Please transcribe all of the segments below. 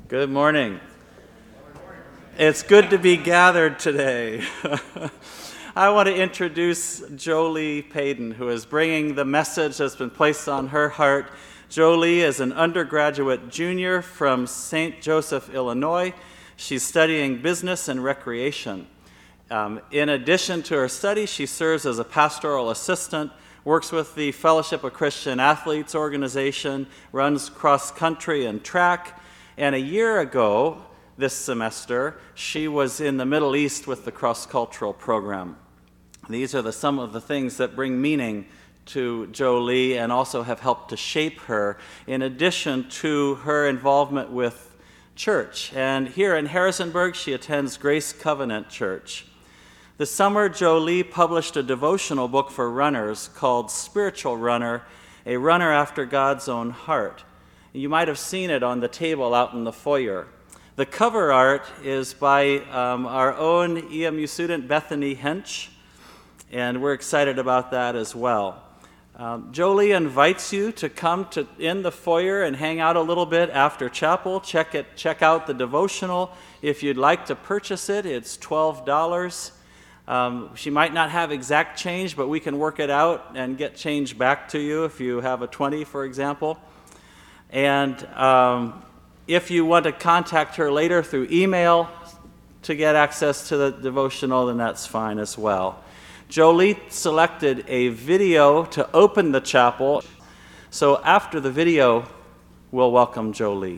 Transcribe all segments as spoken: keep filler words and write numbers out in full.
Good morning. It's good to be gathered today. I want to introduce Jolie Payden, who is bringing the message that's been placed on her heart. Jolie is an undergraduate junior from Saint Joseph, Illinois. She's studying business and recreation. Um, in addition to her studies, she serves as a pastoral assistant, works with the Fellowship of Christian Athletes organization, runs cross-country and track, and a year ago, this semester, she was in the Middle East with the cross-cultural program. These are the, some of the things that bring meaning to Jolie and also have helped to shape her, in addition to her involvement with church. And here in Harrisonburg, she attends Grace Covenant Church. This summer, Jolie published a devotional book for runners called Spiritual Runner, a runner after God's own heart. You might have seen it on the table out in the foyer. The cover art is by um, our own E M U student Bethany Hench, and we're excited about that as well. Um, Jolie invites you to come to in the foyer and hang out a little bit after chapel. Check it. Check out the devotional. If you'd like to purchase it, it's twelve dollars. Um, she might not have exact change, but we can work it out and get change back to you if you have a twenty, for example. And um, if you want to contact her later through email to get access to the devotional, then that's fine as well. Jolie selected a video to open the chapel. So after the video, we'll welcome Jolie.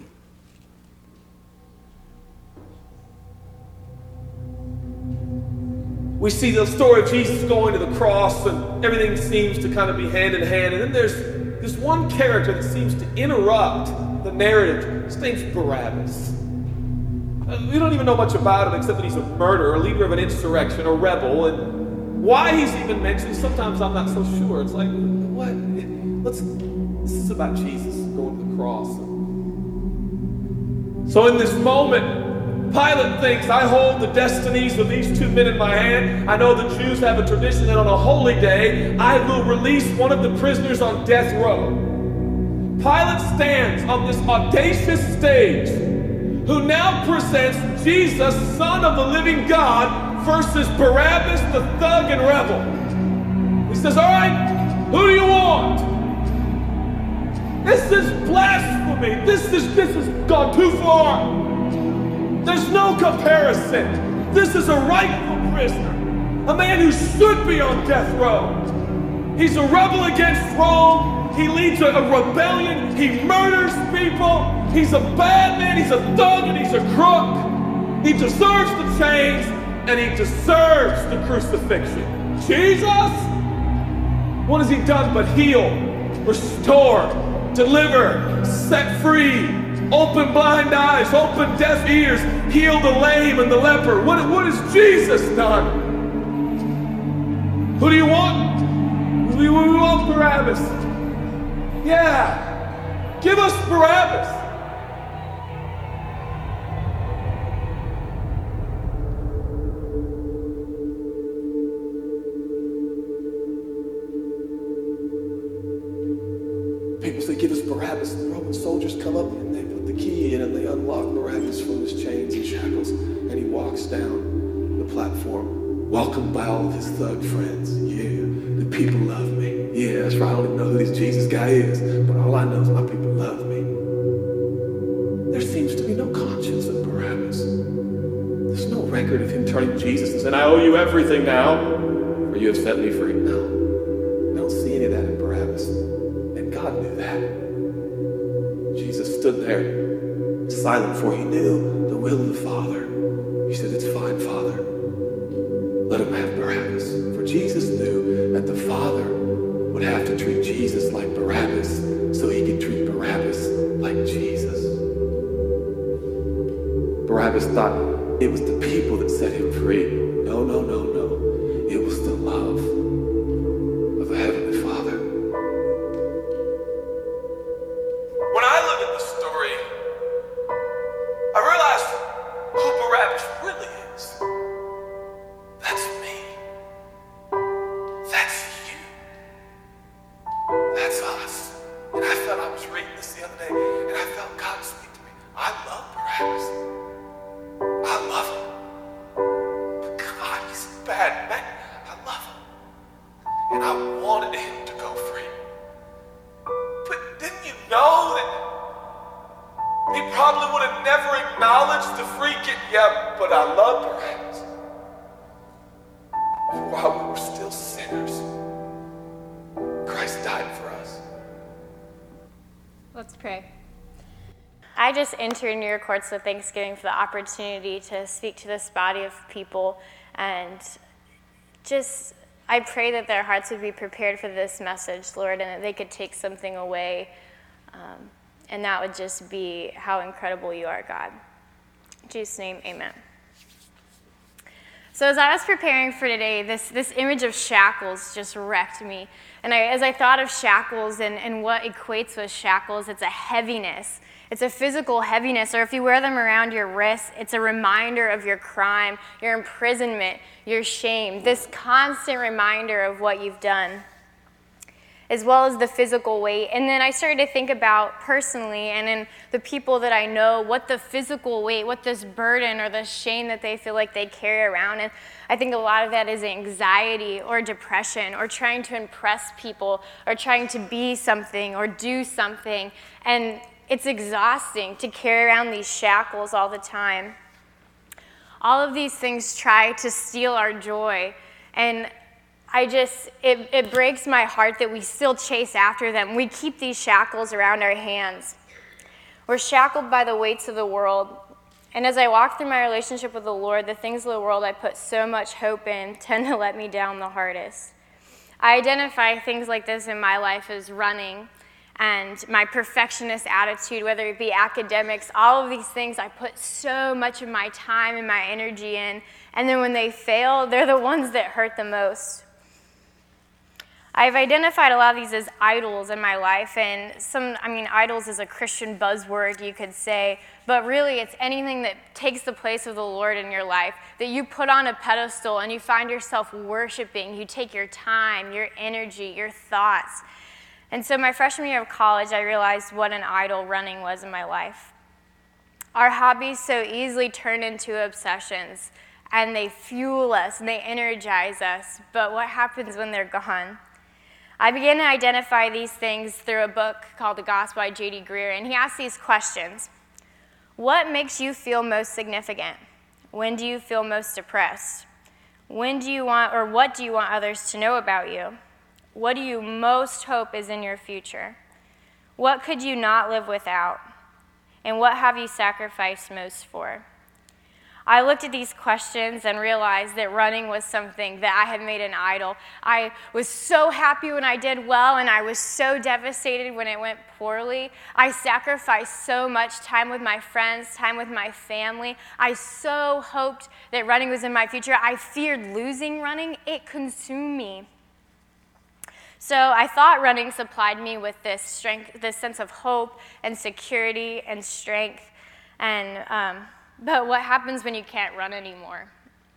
We see the story of Jesus going to the cross, and everything seems to kind of be hand in hand. And then there's this one character that seems to interrupt the narrative. His name's Barabbas. Uh, we don't even know much about him except that he's a murderer, a leader of an insurrection, a rebel. And why he's even mentioned, sometimes I'm not so sure. It's like, what? Let's. This is about Jesus going to the cross. So in this moment, Pilate thinks, I hold the destinies of these two men in my hand. I know the Jews have a tradition that on a holy day, I will release one of the prisoners on death row. Pilate stands on this audacious stage, who now presents Jesus, Son of the living God, versus Barabbas, the thug and rebel. He says, all right, who do you want? This is blasphemy. This is, this has gone too far. There's no comparison. This is a rightful prisoner, a man who should be on death row. He's a rebel against Rome. He leads a, a rebellion. He murders people. He's a bad man. He's a thug and he's a crook. He deserves the chains and he deserves the crucifixion. Jesus? What has he done but heal, restore, deliver, set free, open blind eyes, open deaf ears, heal the lame and the leper? What, what has Jesus done? Who do you want? We, we want Barabbas. Yeah, give us Barabbas. People say, give us Barabbas. The Roman soldiers come up and they put the key in and they unlock Barabbas from his chains and shackles. And he walks down the platform, welcomed by all of his thug friends. Yeah, the people love me. Yeah, that's right. I don't even know who this Jesus guy is, but all I know is my people love me. There seems to be no conscience of Barabbas. There's no record of him turning to Jesus and saying, I owe you everything now, for you have set me free. No, I don't see any of that in Barabbas. God knew that. Jesus stood there, silent, for he knew the will of the Father. He said, it's fine, Father. Let him have Barabbas. For Jesus knew that the Father would have to treat Jesus like Barabbas so he could treat Barabbas like Jesus. Barabbas thought it was the people that set him free. No, no, no, no. It was the love of a heavenly Father. I felt God speak to me. I love Barabbas. Barabbas. I love him. But God, he's a bad man. I love him. And I wanted him to go free. But didn't you know that he probably would have never acknowledged the free kid? Yeah, but I love Barabbas. For while we were still sinners, Christ died for us. Let's pray. I just enter into your courts with thanksgiving for the opportunity to speak to this body of people, and just I pray that their hearts would be prepared for this message, Lord, and that they could take something away, um, and that would just be how incredible you are, God. In Jesus' name, amen. So as I was preparing for today, this, this image of shackles just wrecked me. And I, as I thought of shackles and, and what equates with shackles, it's a heaviness. It's a physical heaviness, or if you wear them around your wrists, it's a reminder of your crime, your imprisonment, your shame, this constant reminder of what you've done, as well as the physical weight. And then I started to think about personally and in the people that I know, what the physical weight, what this burden or the shame that they feel like they carry around. And I think a lot of that is anxiety or depression or trying to impress people or trying to be something or do something. And it's exhausting to carry around these shackles all the time. All of these things try to steal our joy. And I just, it, it breaks my heart that we still chase after them. We keep these shackles around our hands. We're shackled by the weights of the world. And as I walk through my relationship with the Lord, the things of the world I put so much hope in tend to let me down the hardest. I identify things like this in my life as running and my perfectionist attitude, whether it be academics, all of these things I put so much of my time and my energy in, and then when they fail, they're the ones that hurt the most. I've identified a lot of these as idols in my life, and some, I mean, idols is a Christian buzzword, you could say, but really it's anything that takes the place of the Lord in your life, that you put on a pedestal and you find yourself worshiping. You take your time, your energy, your thoughts. And so my freshman year of college, I realized what an idol running was in my life. Our hobbies so easily turn into obsessions, and they fuel us, and they energize us, but what happens when they're gone? I began to identify these things through a book called The Gospel by J D Greear, and he asks these questions. What makes you feel most significant? When do you feel most depressed? When do you want, or what do you want others to know about you? What do you most hope is in your future? What could you not live without? And what have you sacrificed most for? I looked at these questions and realized that running was something that I had made an idol. I was so happy when I did well, and I was so devastated when it went poorly. I sacrificed so much time with my friends, time with my family. I so hoped that running was in my future. I feared losing running. It consumed me. So I thought running supplied me with this strength, this sense of hope and security and strength. And um, but what happens when you can't run anymore?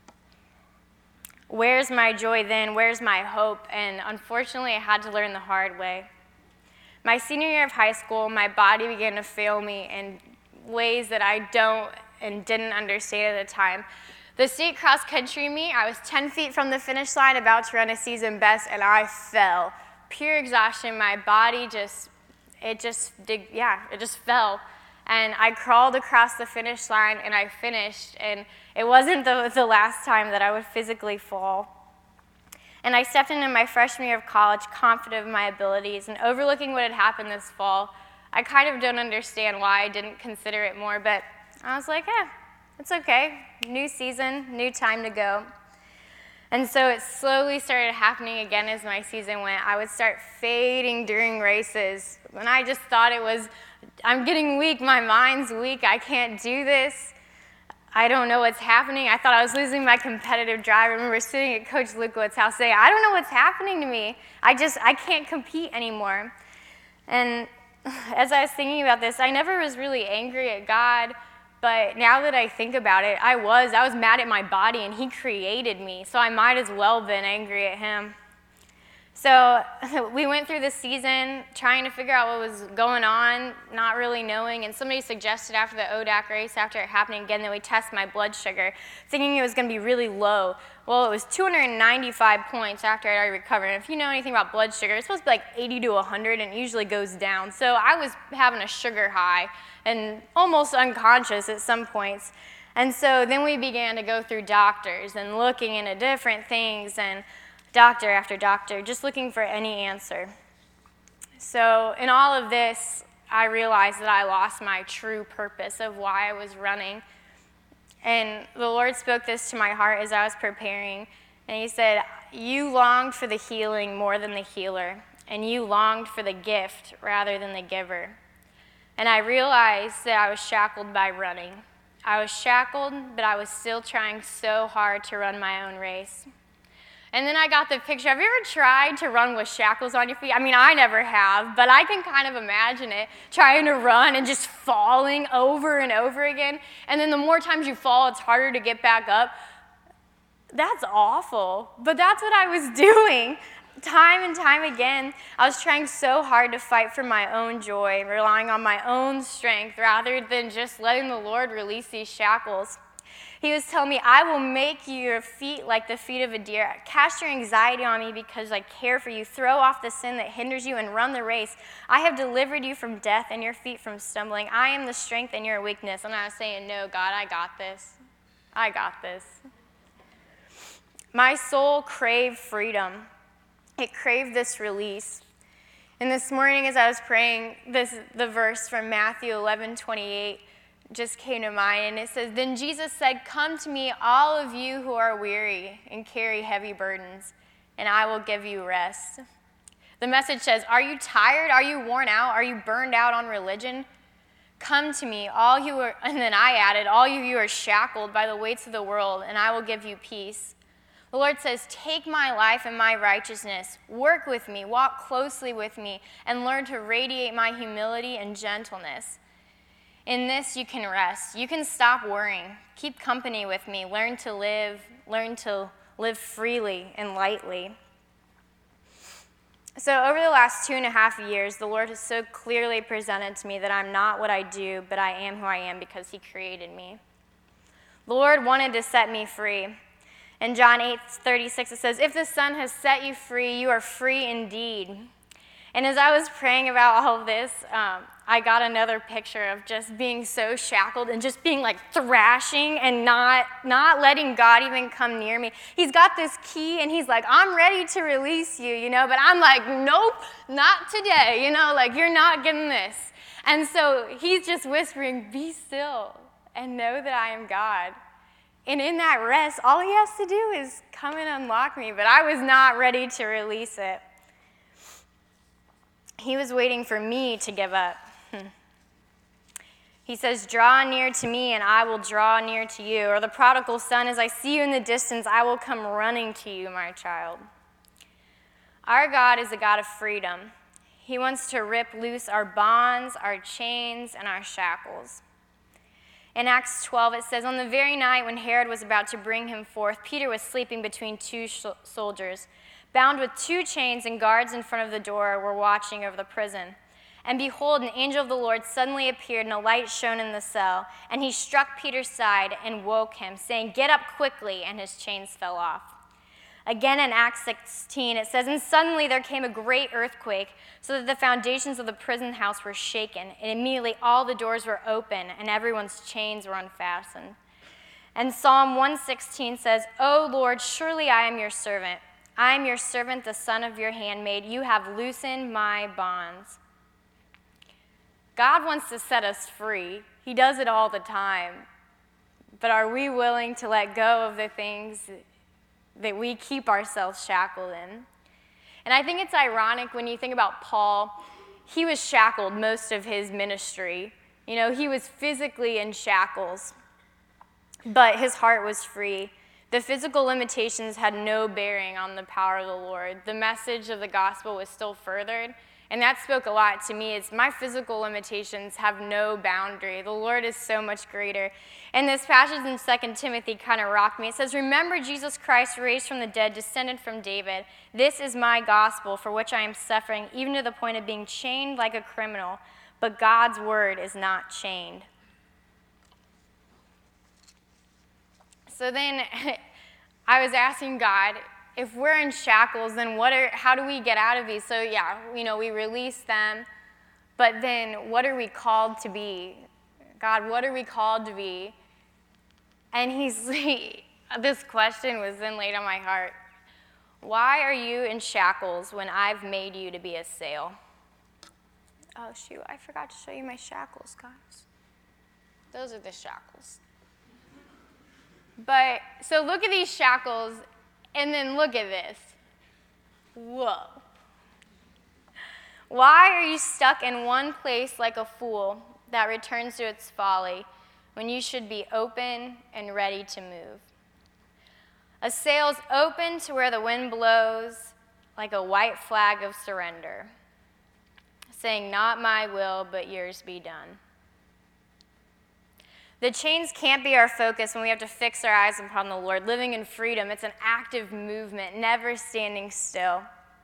Where's my joy then? Where's my hope? And unfortunately, I had to learn the hard way. My senior year of high school, my body began to fail me in ways that I don't and didn't understand at the time. The state cross country meet, I was ten feet from the finish line, about to run a season best, and I fell. Pure exhaustion, my body just, it just, did, yeah, it just fell. And I crawled across the finish line, and I finished, and it wasn't the, the last time that I would physically fall. And I stepped into my freshman year of college confident of my abilities, and overlooking what had happened this fall, I kind of don't understand why I didn't consider it more, but I was like, eh, it's okay. New season, new time to go. And so it slowly started happening again as my season went. I would start fading during races. When I just thought it was, I'm getting weak, my mind's weak, I can't do this. I don't know what's happening. I thought I was losing my competitive drive. I remember sitting at Coach Lukewood's house saying, I don't know what's happening to me. I just, I can't compete anymore. And as I was thinking about this, I never was really angry at God. But now that I think about it, I was. I was mad at my body, and he created me, so I might as well have been angry at him. So we went through the season trying to figure out what was going on, not really knowing, and somebody suggested after the O D A C race, after it happening again, that we test my blood sugar, thinking it was going to be really low. Well, it was two hundred ninety-five points after I'd already recovered. And if you know anything about blood sugar, it's supposed to be like eighty to one hundred, and it usually goes down. So I was having a sugar high and almost unconscious at some points. And so then we began to go through doctors and looking into different things, and doctor after doctor, just looking for any answer. So in all of this, I realized that I lost my true purpose of why I was running. And the Lord spoke this to my heart as I was preparing. And he said, you longed for the healing more than the healer, and you longed for the gift rather than the giver. And I realized that I was shackled by running. I was shackled, but I was still trying so hard to run my own race. And then I got the picture. Have you ever tried to run with shackles on your feet? I mean, I never have, but I can kind of imagine it, trying to run and just falling over and over again. And then the more times you fall, it's harder to get back up. That's awful, but that's what I was doing. Time and time again, I was trying so hard to fight for my own joy, relying on my own strength rather than just letting the Lord release these shackles. He was telling me, I will make your feet like the feet of a deer. Cast your anxiety on me because I care for you. Throw off the sin that hinders you and run the race. I have delivered you from death and your feet from stumbling. I am the strength in your weakness. And I was saying, no, God, I got this. I got this. My soul craved freedom. It craved this release. And this morning as I was praying, this the verse from Matthew eleven twenty-eight just came to mind, and it says, then Jesus said, come to me, all of you who are weary and carry heavy burdens, and I will give you rest. The Message says, are you tired? Are you worn out? Are you burned out on religion? Come to me, all you are, and then I added, all of you are shackled by the weights of the world, and I will give you peace. The Lord says, take my life and my righteousness, work with me, walk closely with me, and learn to radiate my humility and gentleness. In this, you can rest. You can stop worrying. Keep company with me. Learn to live. Learn to live freely and lightly. So over the last two and a half years, the Lord has so clearly presented to me that I'm not what I do, but I am who I am because he created me. The Lord wanted to set me free. In John eight thirty-six, it says, if the Son has set you free, you are free indeed. And as I was praying about all of this, um, I got another picture of just being so shackled and just being like thrashing and not, not letting God even come near me. He's got this key and he's like, I'm ready to release you, you know, but I'm like, nope, not today, you know, like you're not getting this. And so he's just whispering, be still and know that I am God. And in that rest, all he has to do is come and unlock me, but I was not ready to release it. He was waiting for me to give up. He says, draw near to me and I will draw near to you. Or the prodigal son, as I see you in the distance, I will come running to you, my child. Our God is a God of freedom. He wants to rip loose our bonds, our chains, and our shackles. In Acts twelve, it says, on the very night when Herod was about to bring him forth, Peter was sleeping between two sh- soldiers. Bound with two chains, and guards in front of the door were watching over the prison. And behold, an angel of the Lord suddenly appeared, and a light shone in the cell. And he struck Peter's side and woke him, saying, get up quickly, and his chains fell off. Again in Acts sixteen, it says, and suddenly there came a great earthquake, so that the foundations of the prison house were shaken, and immediately all the doors were open, and everyone's chains were unfastened. And Psalm one sixteen says, O Lord, surely I am your servant. I am your servant, the son of your handmaid. You have loosened my bonds. God wants to set us free. He does it all the time. But are we willing to let go of the things that we keep ourselves shackled in? And I think it's ironic when you think about Paul. He was shackled most of his ministry. You know, he was physically in shackles, but his heart was free. The physical limitations had no bearing on the power of the Lord. The message of the gospel was still furthered, And that spoke a lot to me. It's my physical limitations have no boundary. The Lord is so much greater. And this passage in Second Timothy kind of rocked me. It says, remember Jesus Christ raised from the dead, descended from David. This is my gospel for which I am suffering, even to the point of being chained like a criminal. But God's word is not chained. So then I was asking God, if we're in shackles, then what are, how do we get out of these? So yeah, you know, we release them, but then what are we called to be? God, what are we called to be? And he's, this question was then laid on my heart. Why are you in shackles when I've made you to be a sail? Oh shoot, I forgot to show you my shackles, guys. Those are the shackles. But, so look at these shackles, and then look at this. Whoa. Why are you stuck in one place like a fool that returns to its folly when you should be open and ready to move? A sail's open to where the wind blows like a white flag of surrender, saying, not my will, but yours be done. The chains can't be our focus when we have to fix our eyes upon the Lord. Living in freedom, it's an active movement, never standing still.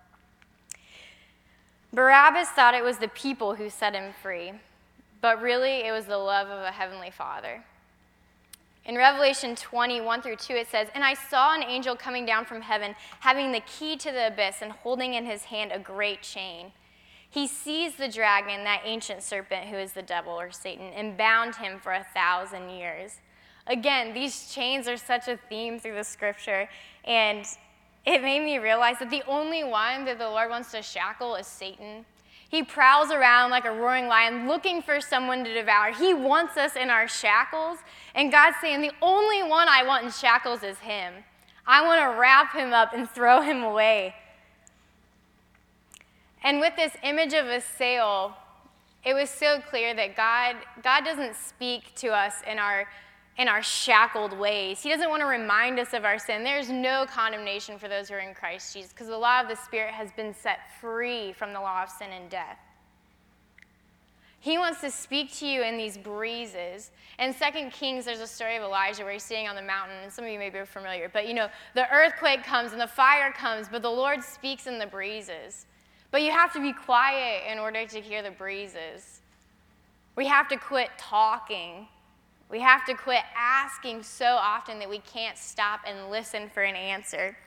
Barabbas thought it was the people who set him free, but really it was the love of a heavenly Father. In Revelation twenty, one through two, it says, and I saw an angel coming down from heaven, having the key to the abyss and holding in his hand a great chain. He seized the dragon, that ancient serpent who is the devil or Satan, and bound him for a thousand years. Again, these chains are such a theme through the scripture, and it made me realize that the only one that the Lord wants to shackle is Satan. He prowls around like a roaring lion looking for someone to devour. He wants us in our shackles, and God's saying the only one I want in shackles is him. I want to wrap him up and throw him away. And with this image of a sail, it was so clear that God, God doesn't speak to us in our, in our shackled ways. He doesn't want to remind us of our sin. There's no condemnation for those who are in Christ Jesus because the law of the Spirit has been set free from the law of sin and death. He wants to speak to you in these breezes. In Second Kings, there's a story of Elijah where he's sitting on the mountain, and some of you may be familiar. But, you know, the earthquake comes and the fire comes, but the Lord speaks in the breezes. But you have to be quiet in order to hear the breezes. We have to quit talking. We have to quit asking so often that we can't stop and listen for an answer.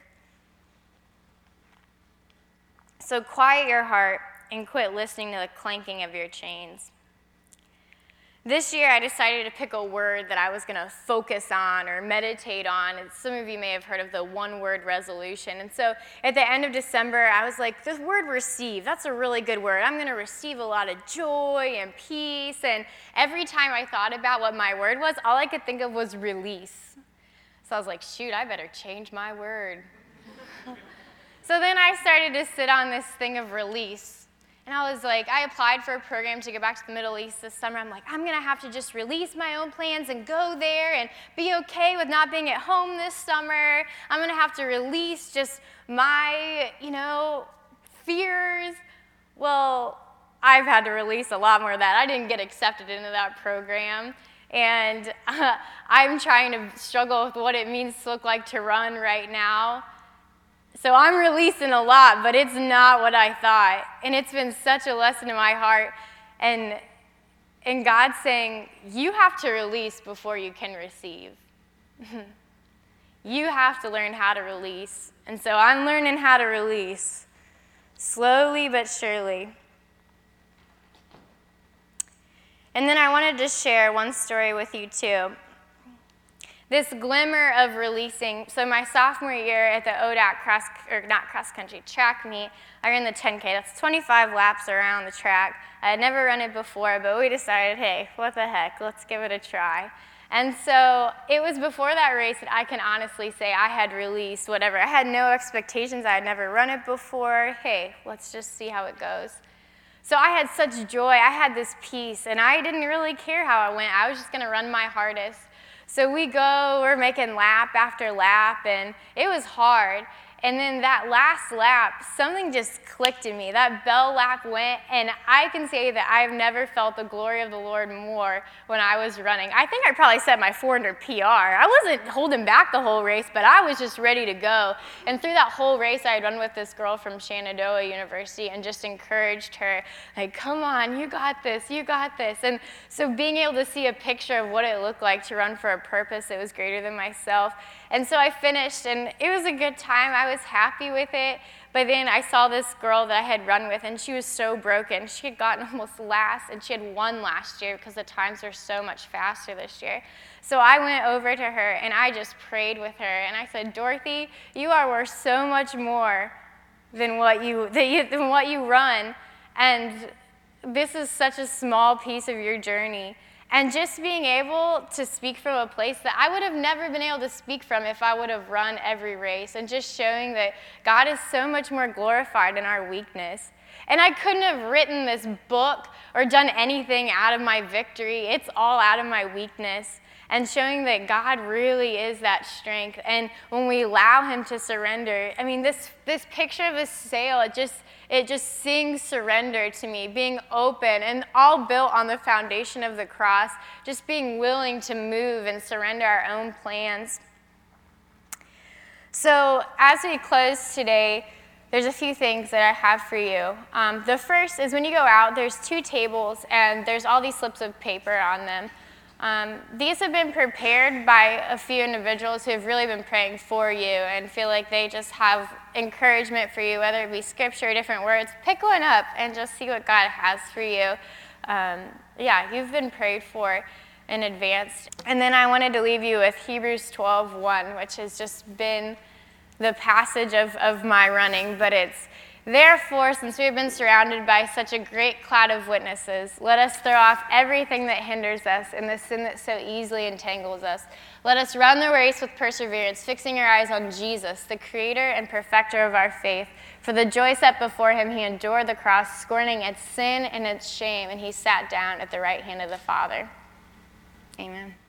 So quiet your heart and quit listening to the clanking of your chains. This year, I decided to pick a word that I was going to focus on or meditate on. And some of you may have heard of the one-word resolution. And so at the end of December, I was like, this word receive, that's a really good word. I'm going to receive a lot of joy and peace. And every time I thought about what my word was, all I could think of was release. So I was like, shoot, I better change my word. So then I started to sit on this thing of release. And I was like, I applied for a program to go back to the Middle East this summer. I'm like, I'm going to have to just release my own plans and go there and be okay with not being at home this summer. I'm going to have to release just my, you know, fears. Well, I've had to release a lot more of that. I didn't get accepted into that program. And uh, I'm trying to struggle with what it means to look like to run right now. So I'm releasing a lot, but it's not what I thought. And it's been such a lesson in my heart. And, and God's saying, you have to release before you can receive. You have to learn how to release. And so I'm learning how to release, slowly but surely. And then I wanted to share one story with you too. This glimmer of releasing. So my sophomore year at the O D A C cross, or not cross country, track meet, I ran the ten K. That's twenty-five laps around the track. I had never run it before, but we decided, hey, what the heck, let's give it a try. And so it was before that race that I can honestly say I had released whatever. I had no expectations. I had never run it before. Hey, let's just see how it goes. So I had such joy. I had this peace, and I didn't really care how it went. I was just going to run my hardest. So we go, we're making lap after lap, and it was hard. And then that last lap, something just clicked in me. That bell lap went, and I can say that I've never felt the glory of the Lord more when I was running. I think I probably set my four hundred P R. I wasn't holding back the whole race, but I was just ready to go. And through that whole race, I had run with this girl from Shenandoah University and just encouraged her, like, come on, you got this, you got this. And so being able to see a picture of what it looked like to run for a purpose that was greater than myself. And so I finished, and it was a good time. I was happy with it. But then I saw this girl that I had run with, and she was so broken. She had gotten almost last, and she had won last year because the times are so much faster this year. So I went over to her, and I just prayed with her, and I said, Dorothy, you are worth so much more than what you, than what you run, and this is such a small piece of your journey. And just being able to speak from a place that I would have never been able to speak from if I would have run every race, and just showing that God is so much more glorified in our weakness. And I couldn't have written this book or done anything out of my victory. It's all out of my weakness. And showing that God really is that strength. And when we allow him to surrender, I mean, this, this picture of a sail, it just, it just sings surrender to me, being open, and all built on the foundation of the cross, just being willing to move and surrender our own plans. So as we close today, there's a few things that I have for you. Um, the first is when you go out, there's two tables, and there's all these slips of paper on them. Um, these have been prepared by a few individuals who have really been praying for you and feel like they just have encouragement for you, whether it be scripture or different words. Pick one up and just see what God has for you. Um, yeah, you've been prayed for in advance. And then I wanted to leave you with Hebrews twelve one, which has just been the passage of, of my running, but it's, therefore, since we have been surrounded by such a great cloud of witnesses, let us throw off everything that hinders us and the sin that so easily entangles us. Let us run the race with perseverance, fixing our eyes on Jesus, the creator and perfecter of our faith. For the joy set before him, he endured the cross, scorning its sin and its shame, and he sat down at the right hand of the Father. Amen.